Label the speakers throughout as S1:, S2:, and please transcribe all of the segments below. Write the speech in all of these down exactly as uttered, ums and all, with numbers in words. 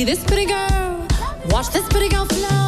S1: this pretty girl. Watch this pretty girl flow.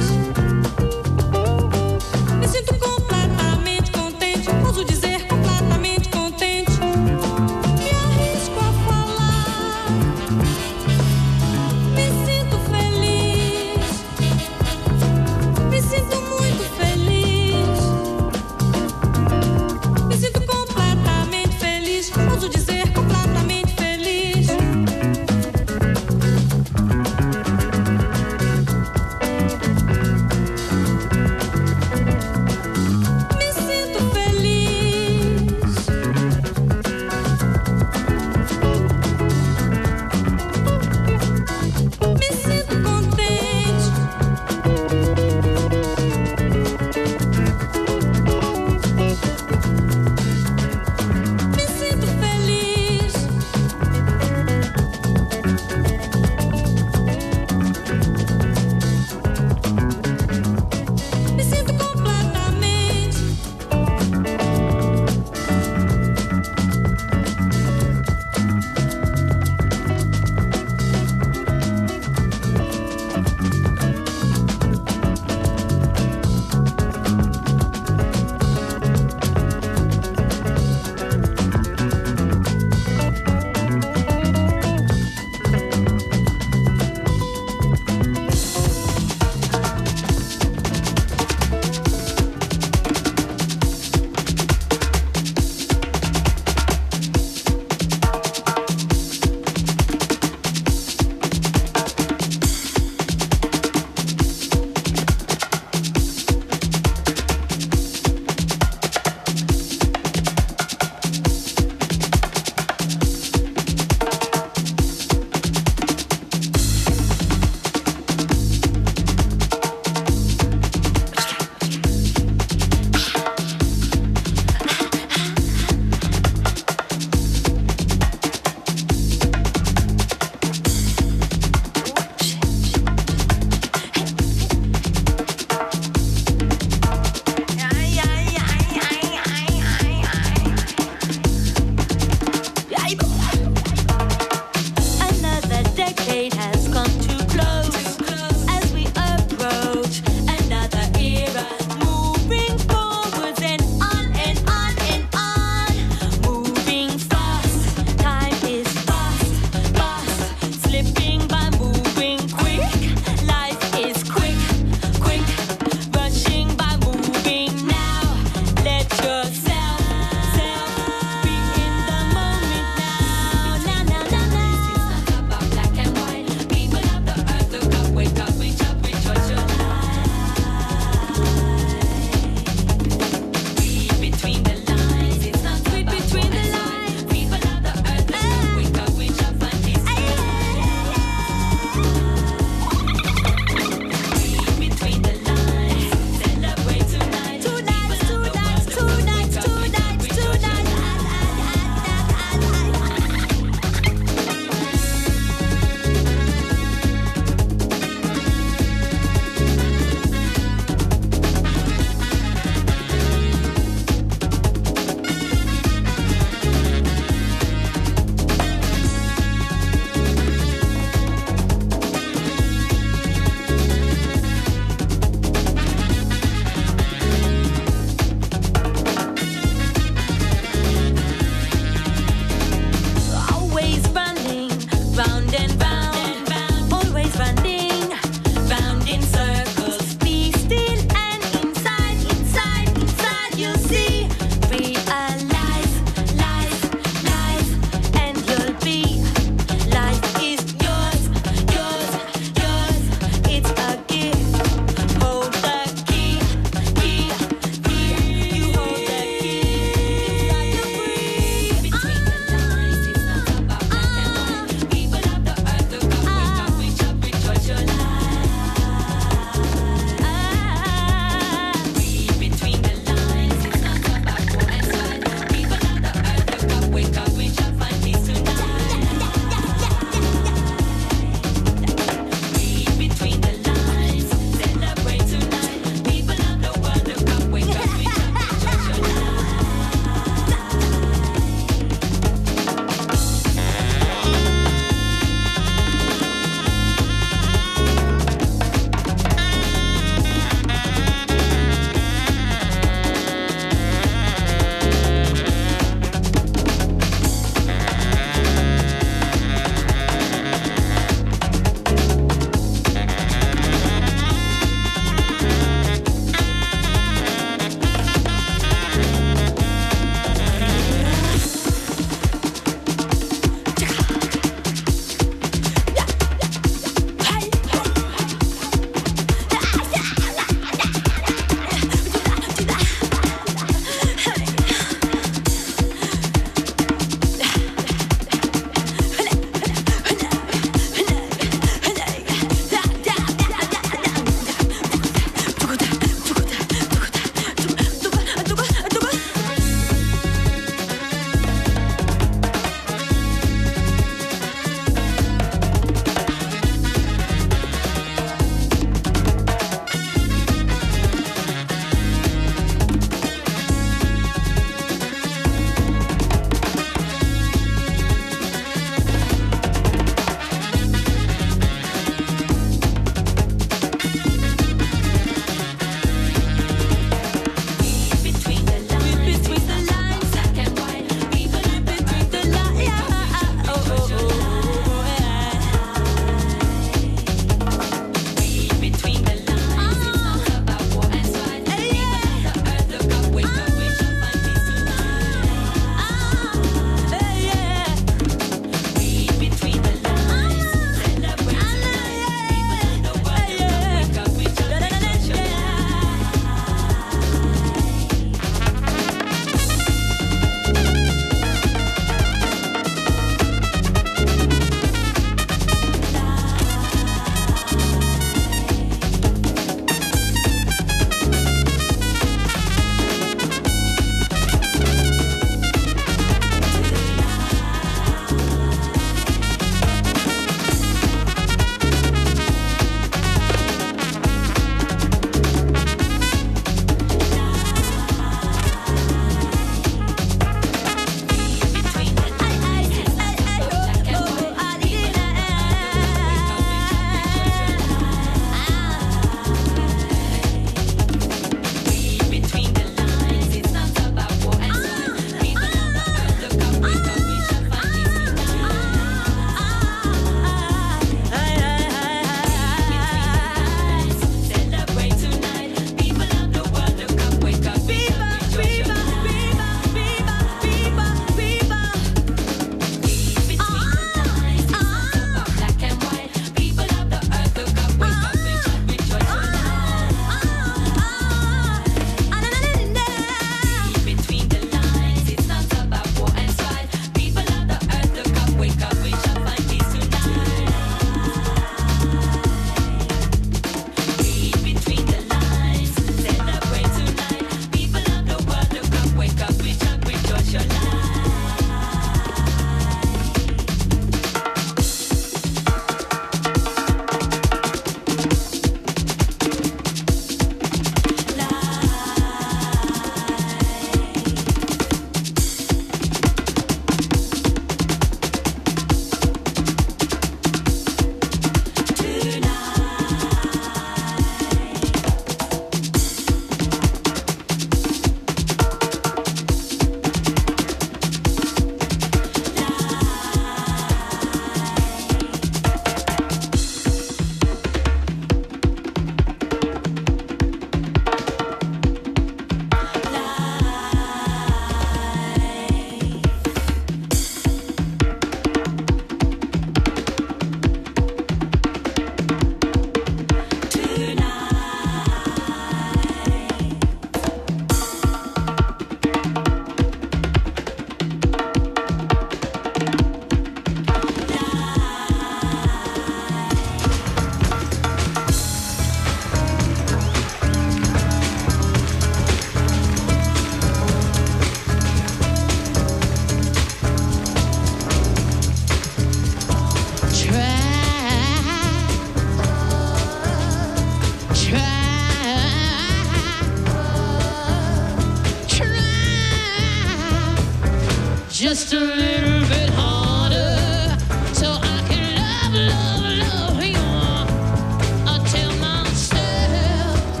S1: just a little bit harder, so I can love, love, love you. I tell myself,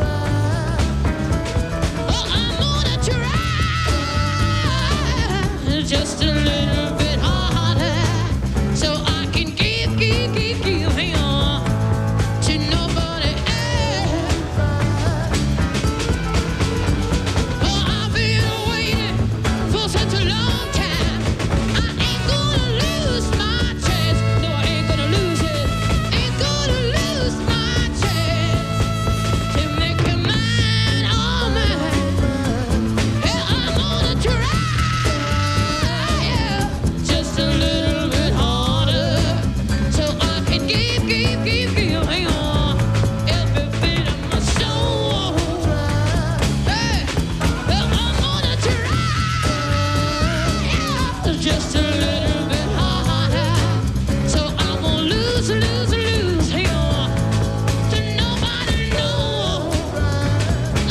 S1: oh, I'm gonna try just a little bit harder, so I can give, give, give, give you to nobody else. Oh, I've been waiting for such a long time. I ain't gonna lose my chance. No, I ain't gonna lose it. Ain't gonna lose my chance to make you mine, all mine. Yeah, I'm gonna try, yeah, just a little bit harder, so I can give, give, give, give you every bit of my soul. Hey, well, I'm gonna try, yeah, just a little bit harder, so I won't lose, lose, lose you to nobody, no. Oh,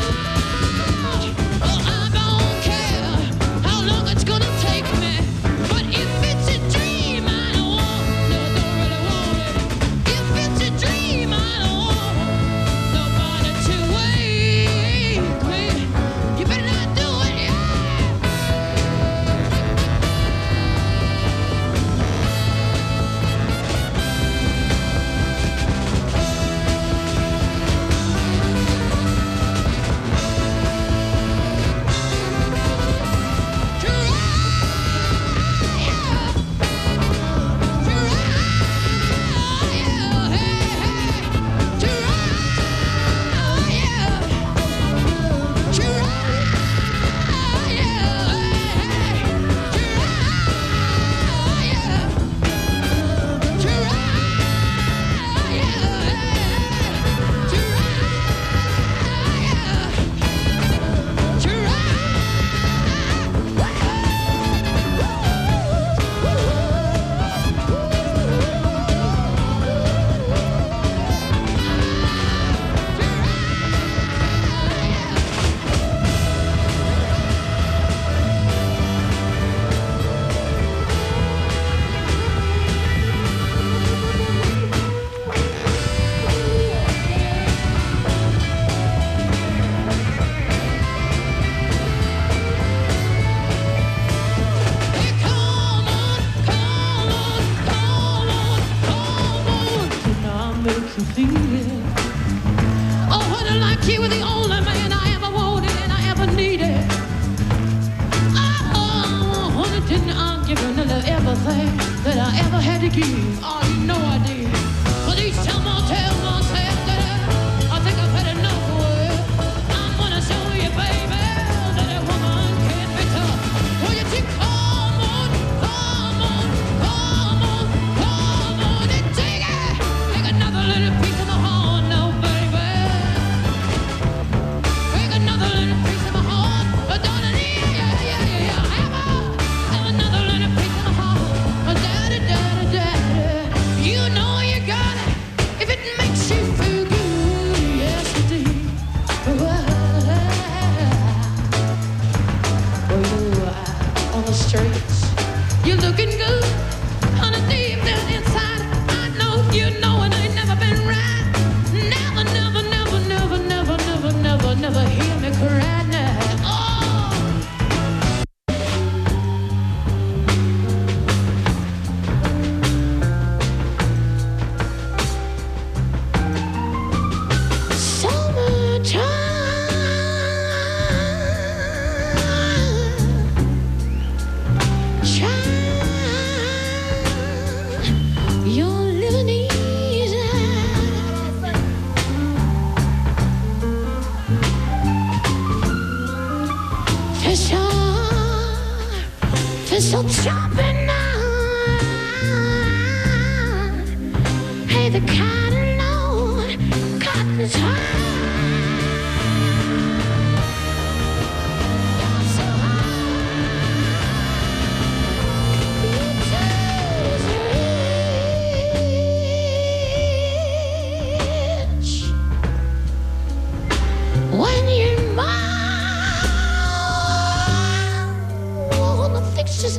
S1: well, I don't care how long it's gonna take me, but if it's a dream, I don't want, no, don't really want it. If it's a dream, I don't want nobody to wake me. You better not do it, yeah. Hey, come on, come on, come on, come on. Can I make you feel it? Oh, honey, like you were the only man I ever wanted and I ever needed. Oh, honey, didn't I give you nearly everything that I ever had to give? Oh, you know I did. But each time I tell myself that I, I think I've had enough of it, I'm gonna show you, baby, that a woman can be tough. Well, you take, come on, come on, come on, come on, and take it. Take another little piece of my heart now, baby. Take another little piece of my heart. Oh, darling, yeah, yeah, yeah, yeah. Have a, have another little piece of my heart. Oh, daddy, daddy, daddy. You know you got it if it makes you feel good. Yes, indeed. Oh, you are on the streets. You're looking good. Honey, deep down inside, I know you know it ain't never been right. Never, never, never, never, never, never, never, never hear me cry now. Oh. Summertime, child, you're living easy. Fish are, fish are jumping now. Hey, the cotton Lord, cotton's high. You're so high. You taste rich when you're mine. Oh, the fixtures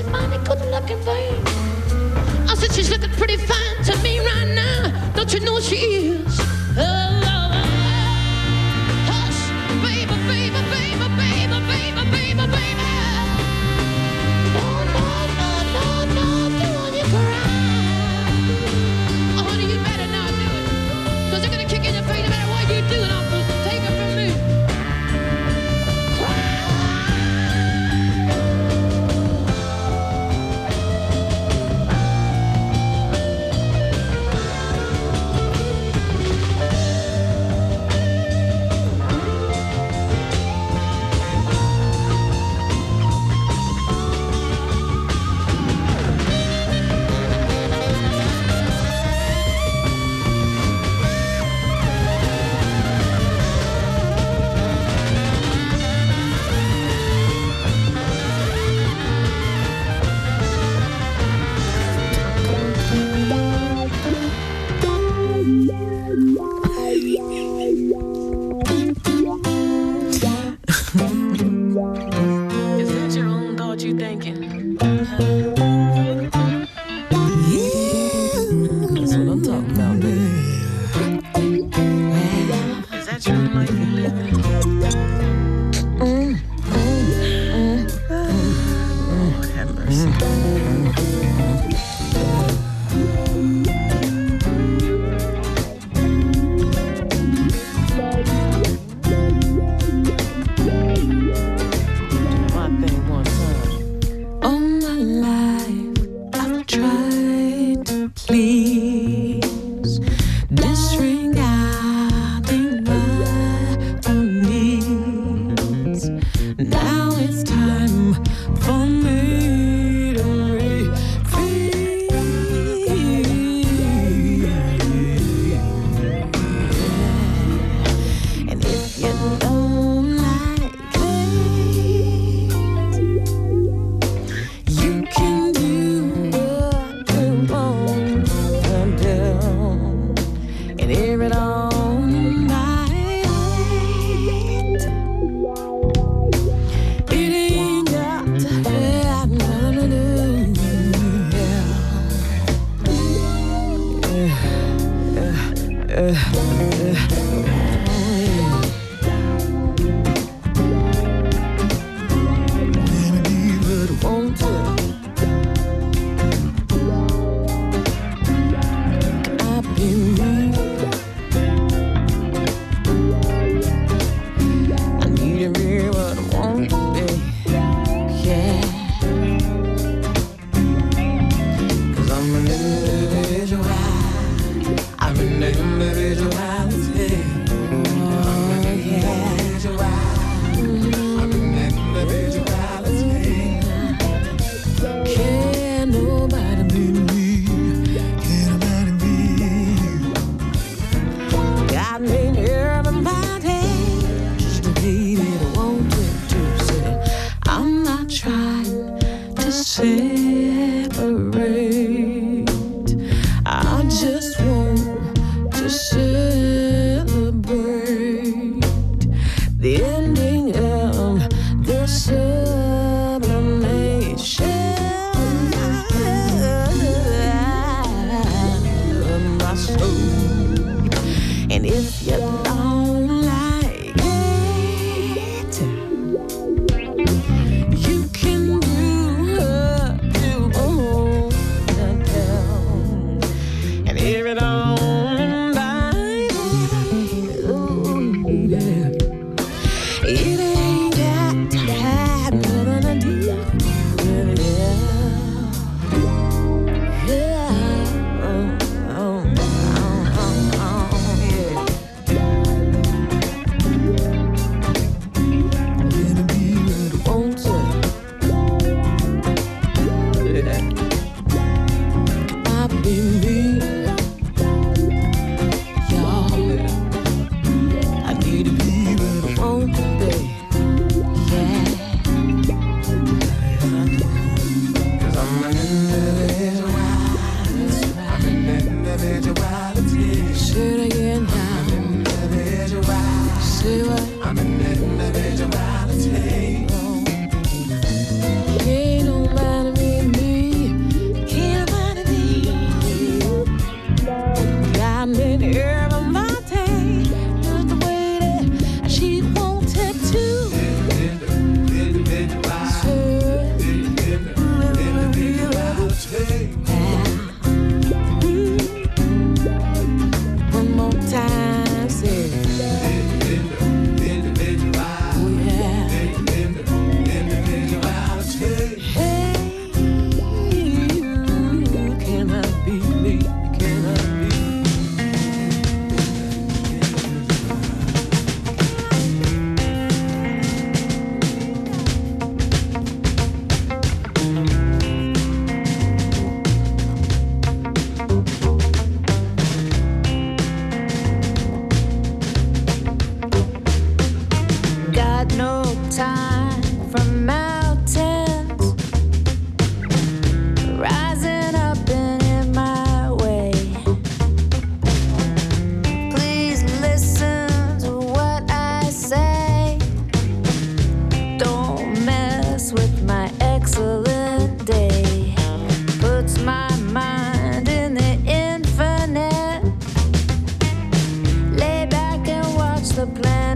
S2: the plan.